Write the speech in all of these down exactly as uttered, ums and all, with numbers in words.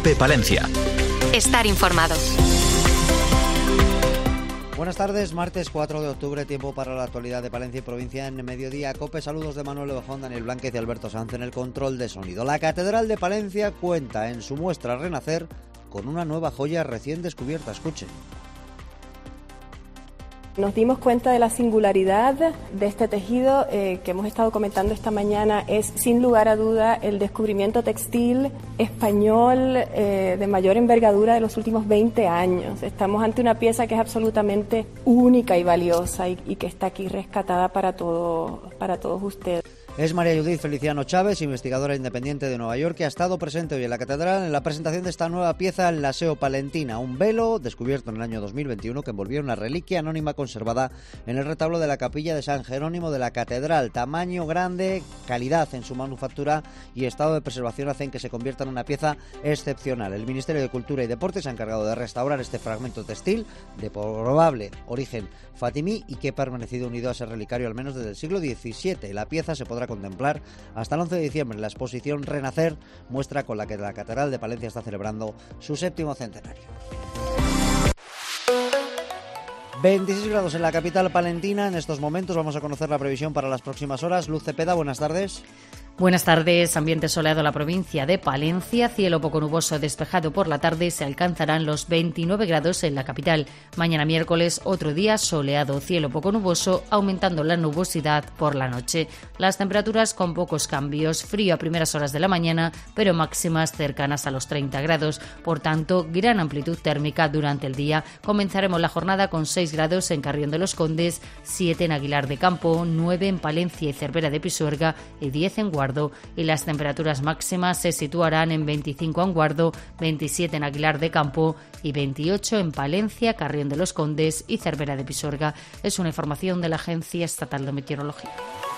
COPE Palencia. Estar informado. Buenas tardes, martes cuatro de octubre, tiempo para la actualidad de Palencia y provincia en Mediodía COPE. Saludos de Manuel Levejón, Daniel Blánquez y Alberto Sanz en el control de sonido. La Catedral de Palencia cuenta en su muestra Renacer con una nueva joya recién descubierta. Escuchen. Nos dimos cuenta de la singularidad de este tejido eh, que hemos estado comentando esta mañana. Es sin lugar a duda el descubrimiento textil español eh, de mayor envergadura de los últimos veinte años. Estamos ante una pieza que es absolutamente única y valiosa y, y que está aquí rescatada para, todo, para todos ustedes. Es María Judith Feliciano Chávez, investigadora independiente de Nueva York, que ha estado presente hoy en la Catedral en la presentación de esta nueva pieza, la Seo Palentina, un velo descubierto en el año dos mil veintiuno que envolvía una reliquia anónima conservada en el retablo de la capilla de San Jerónimo de la Catedral. Tamaño grande, calidad en su manufactura y estado de preservación hacen que se convierta en una pieza excepcional. El Ministerio de Cultura y Deportes se ha encargado de restaurar este fragmento textil de probable origen fatimí y que ha permanecido unido a ese relicario al menos desde el siglo diecisiete. La pieza se podrá contemplar hasta el once de diciembre. La exposición Renacer muestra con la que la Catedral de Palencia está celebrando su séptimo centenario. veintiséis grados en la capital palentina. En estos momentos vamos a conocer la previsión para las próximas horas. Luz Cepeda, buenas tardes. Buenas tardes. Ambiente soleado en la provincia de Palencia. Cielo poco nuboso despejado por la tarde. Se alcanzarán los veintinueve grados en la capital. Mañana miércoles otro día soleado. Cielo poco nuboso, aumentando la nubosidad por la noche. Las temperaturas con pocos cambios. Frío a primeras horas de la mañana, pero máximas cercanas a los treinta grados. Por tanto, gran amplitud térmica durante el día. Comenzaremos la jornada con seis grados en Carrión de los Condes, siete en Aguilar de Campo, nueve en Palencia y Cervera de Pisuerga y diez en Guardo. Y las temperaturas máximas se situarán en veinticinco en Guardo, veintisiete en Aguilar de Campo y veintiocho en Palencia, Carrión de los Condes y Cervera de Pisuerga. Es una información de la Agencia Estatal de Meteorología.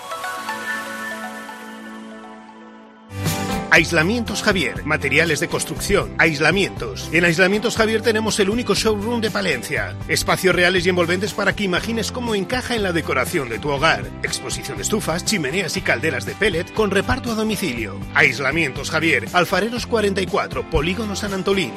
Aislamientos Javier, materiales de construcción, aislamientos. En Aislamientos Javier tenemos el único showroom de Palencia. Espacios reales y envolventes para que imagines cómo encaja en la decoración de tu hogar. Exposición de estufas, chimeneas y calderas de pellet con reparto a domicilio. Aislamientos Javier, Alfareros cuarenta y cuatro, Polígono San Antolín.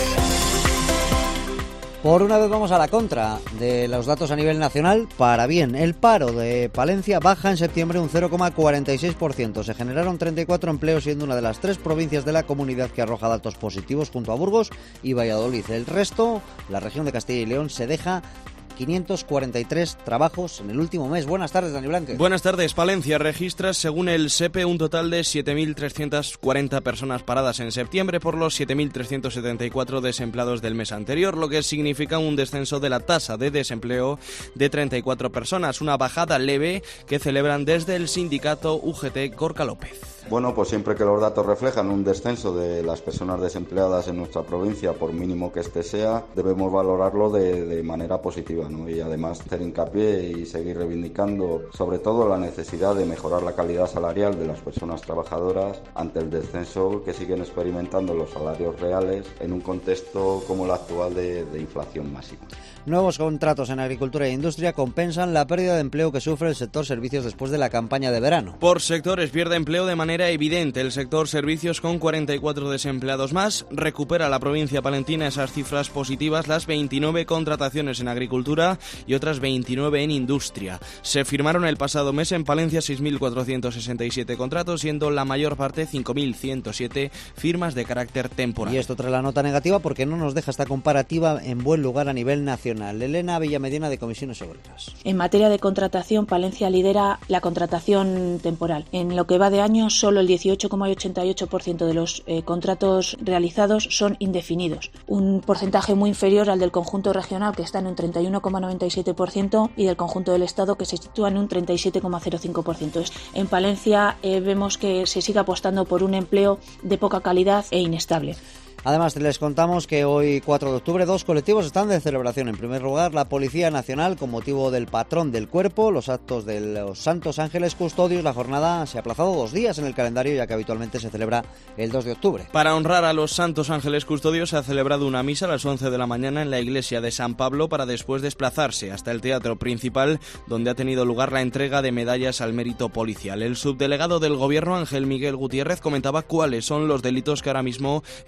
Por una vez vamos a la contra de los datos a nivel nacional. Para bien, el paro de Palencia baja en septiembre un cero coma cuarenta y seis por ciento. Se generaron treinta y cuatro empleos, siendo una de las tres provincias de la comunidad que arroja datos positivos junto a Burgos y Valladolid. El resto, la región de Castilla y León, se deja quinientos cuarenta y tres trabajos en el último mes. Buenas tardes, Dani Blánquez. Buenas tardes. Palencia registra, según el S E P E, un total de siete mil trescientas cuarenta personas paradas en septiembre por los siete mil trescientos setenta y cuatro desempleados del mes anterior, lo que significa un descenso de la tasa de desempleo de treinta y cuatro personas, una bajada leve que celebran desde el sindicato U G T Gorka López. Bueno, pues siempre que los datos reflejan un descenso de las personas desempleadas en nuestra provincia, por mínimo que este sea, debemos valorarlo de, de manera positiva, ¿no? Y además hacer hincapié y seguir reivindicando sobre todo la necesidad de mejorar la calidad salarial de las personas trabajadoras ante el descenso que siguen experimentando los salarios reales en un contexto como el actual de, de inflación máxima. Nuevos contratos en agricultura e industria compensan la pérdida de empleo que sufre el sector servicios después de la campaña de verano. Por sectores pierde empleo de manera evidente. El sector servicios, con cuarenta y cuatro desempleados más, recupera la provincia palentina esas cifras positivas, las veintinueve contrataciones en agricultura y otras veintinueve en industria. Se firmaron el pasado mes en Palencia seis mil cuatrocientos sesenta y siete contratos, siendo la mayor parte, cinco mil ciento siete, firmas de carácter temporal. Y esto trae la nota negativa porque no nos deja esta comparativa en buen lugar a nivel nacional. Elena Villamediana, de Comisiones Obreras. En materia de contratación, Palencia lidera la contratación temporal. En lo que va de año, solo el dieciocho coma ochenta y ocho por ciento de los eh, contratos realizados son indefinidos, un porcentaje muy inferior al del conjunto regional, que está en un treinta y uno coma noventa y siete por ciento, y del conjunto del Estado, que se sitúa en un treinta y siete coma cero cinco por ciento. En Palencia eh, vemos que se sigue apostando por un empleo de poca calidad e inestable. Además, les contamos que hoy, cuatro de octubre, dos colectivos están de celebración. En primer lugar, la Policía Nacional, con motivo del patrón del cuerpo, los actos de los Santos Ángeles Custodios. La jornada se ha aplazado dos días en el calendario, ya que habitualmente se celebra el dos de octubre. Para honrar a los Santos Ángeles Custodios, se ha celebrado una misa a las once de la mañana en la iglesia de San Pablo, para después desplazarse hasta el teatro principal, donde ha tenido lugar la entrega de medallas al mérito policial. El subdelegado del Gobierno, Ángel Miguel Gutiérrez, comentaba cuáles son los delitos que ahora mismo están prohibidos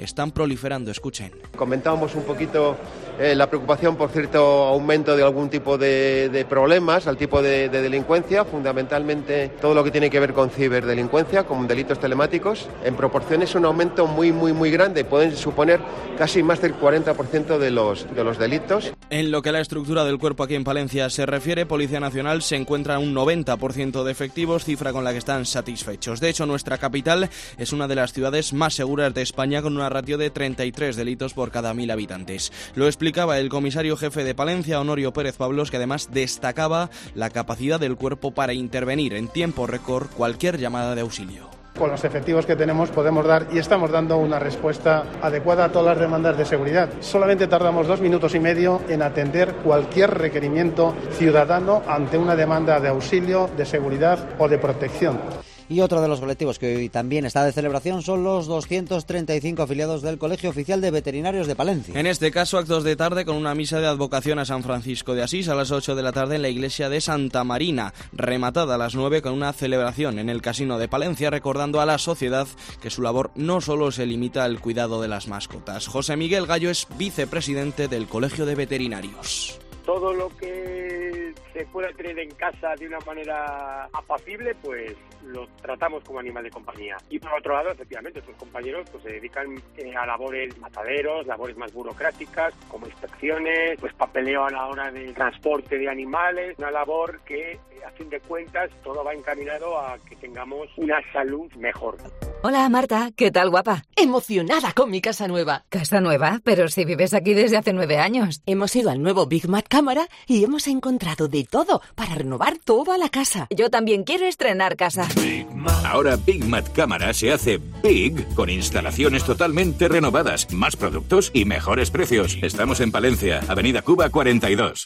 proliferando. Escuchen. Comentábamos un poquito eh, la preocupación por cierto aumento de algún tipo de, de problemas, al tipo de, de delincuencia, fundamentalmente todo lo que tiene que ver con ciberdelincuencia, con delitos telemáticos. En proporción es un aumento muy, muy, muy grande, pueden suponer casi más del cuarenta por ciento de los, de los delitos. En lo que a la estructura del cuerpo aquí en Palencia se refiere, Policía Nacional se encuentra un noventa por ciento de efectivos, cifra con la que están satisfechos. De hecho, nuestra capital es una de las ciudades más seguras de España, con una ratio de treinta y tres delitos por cada mil habitantes. Lo explicaba el comisario jefe de Palencia, Honorio Pérez Pablos, que además destacaba la capacidad del cuerpo para intervenir en tiempo récord cualquier llamada de auxilio. Con los efectivos que tenemos podemos dar y estamos dando una respuesta adecuada a todas las demandas de seguridad. Solamente tardamos dos minutos y medio en atender cualquier requerimiento ciudadano ante una demanda de auxilio, de seguridad o de protección. Y otro de los colectivos que hoy también está de celebración son los doscientos treinta y cinco afiliados del Colegio Oficial de Veterinarios de Palencia. En este caso, actos de tarde con una misa de advocación a San Francisco de Asís a las ocho de la tarde en la iglesia de Santa Marina, rematada a las nueve con una celebración en el Casino de Palencia, recordando a la sociedad que su labor no solo se limita al cuidado de las mascotas. José Miguel Gallo es vicepresidente del Colegio de Veterinarios. Todo lo que se pueda tener en casa de una manera apacible, pues lo tratamos como animal de compañía. Y por otro lado, efectivamente, estos compañeros pues se dedican eh, a labores mataderos, labores más burocráticas, como inspecciones, pues papeleo a la hora del transporte de animales, una labor que, a fin de cuentas, todo va encaminado a que tengamos una salud mejor. Hola Marta, ¿qué tal guapa? Emocionada con mi casa nueva. ¿Casa nueva? Pero si vives aquí desde hace nueve años. Hemos ido al nuevo Big Mat Cámara y hemos encontrado de todo para renovar toda la casa. Yo también quiero estrenar casa. Ahora Big Mat Cámara se hace Big con instalaciones totalmente renovadas, más productos y mejores precios. Estamos en Palencia, Avenida Cuba cuarenta y dos.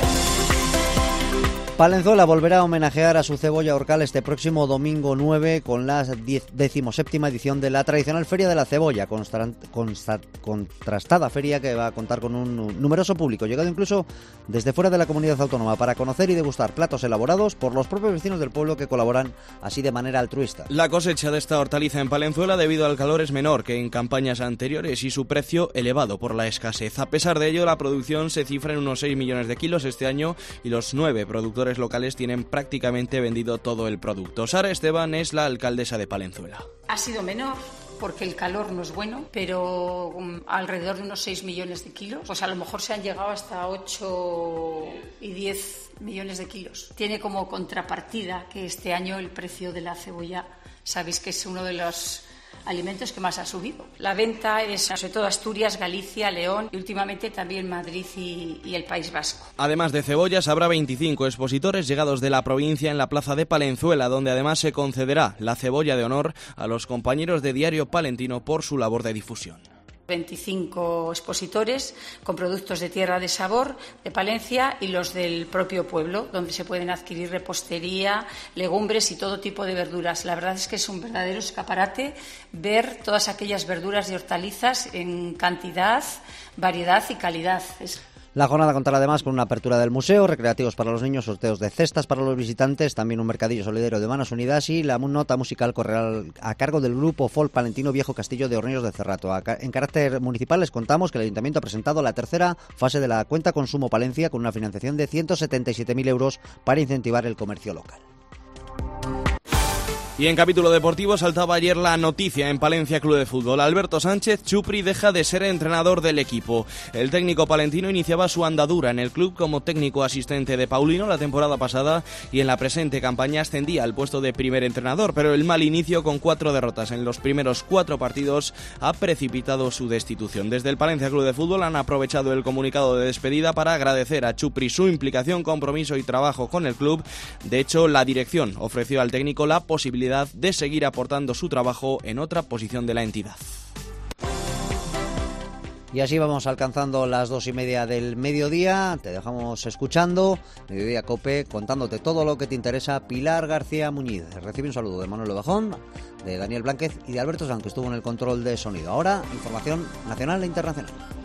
Palenzuela volverá a homenajear a su cebolla Orcal este próximo domingo nueve con la decimoséptima edición de la tradicional Feria de la Cebolla, constra, consta, contrastada feria que va a contar con un numeroso público, llegado incluso desde fuera de la comunidad autónoma, para conocer y degustar platos elaborados por los propios vecinos del pueblo que colaboran así de manera altruista. La cosecha de esta hortaliza en Palenzuela debido al calor es menor que en campañas anteriores y su precio elevado por la escasez. A pesar de ello, la producción se cifra en unos seis millones de kilos este año y los nueve productores locales tienen prácticamente vendido todo el producto. Sara Esteban es la alcaldesa de Palenzuela. Ha sido menor porque el calor no es bueno, pero um, alrededor de unos seis millones de kilos, pues a lo mejor se han llegado hasta ocho y diez millones de kilos. Tiene como contrapartida que este año el precio de la cebolla, sabéis que es uno de los alimentos que más ha subido. La venta es sobre todo Asturias, Galicia, León y últimamente también Madrid y, y el País Vasco. Además de cebollas, habrá veinticinco expositores llegados de la provincia en la plaza de Palenzuela, donde además se concederá la cebolla de honor a los compañeros de Diario Palentino por su labor de difusión. veinticinco expositores con productos de tierra de sabor de Palencia y los del propio pueblo, donde se pueden adquirir repostería, legumbres y todo tipo de verduras. La verdad es que es un verdadero escaparate ver todas aquellas verduras y hortalizas en cantidad, variedad y calidad. Es... La jornada contará además con una apertura del museo, recreativos para los niños, sorteos de cestas para los visitantes, también un mercadillo solidario de Manos Unidas y la nota musical correrá a cargo del grupo folk palentino Viejo Castillo de Hornillos de Cerrato. En carácter municipal les contamos que el Ayuntamiento ha presentado la tercera fase de la cuenta Consumo Palencia con una financiación de ciento setenta y siete mil euros para incentivar el comercio local. Y en capítulo deportivo saltaba ayer la noticia en Palencia Club de Fútbol. Alberto Sánchez Chupri deja de ser entrenador del equipo. El técnico palentino iniciaba su andadura en el club como técnico asistente de Paulino la temporada pasada y en la presente campaña ascendía al puesto de primer entrenador, pero el mal inicio con cuatro derrotas en los primeros cuatro partidos ha precipitado su destitución. Desde el Palencia Club de Fútbol han aprovechado el comunicado de despedida para agradecer a Chupri su implicación, compromiso y trabajo con el club. De hecho, la dirección ofreció al técnico la posibilidad de seguir aportando su trabajo en otra posición de la entidad. Y así vamos alcanzando las dos y media del mediodía. Te dejamos escuchando Mediodía Cope, contándote todo lo que te interesa. Pilar García Muñiz recibe un saludo de Manuel Ovejón, de Daniel Blánquez y de Alberto Sanz, que estuvo en el control de sonido. Ahora, información nacional e internacional.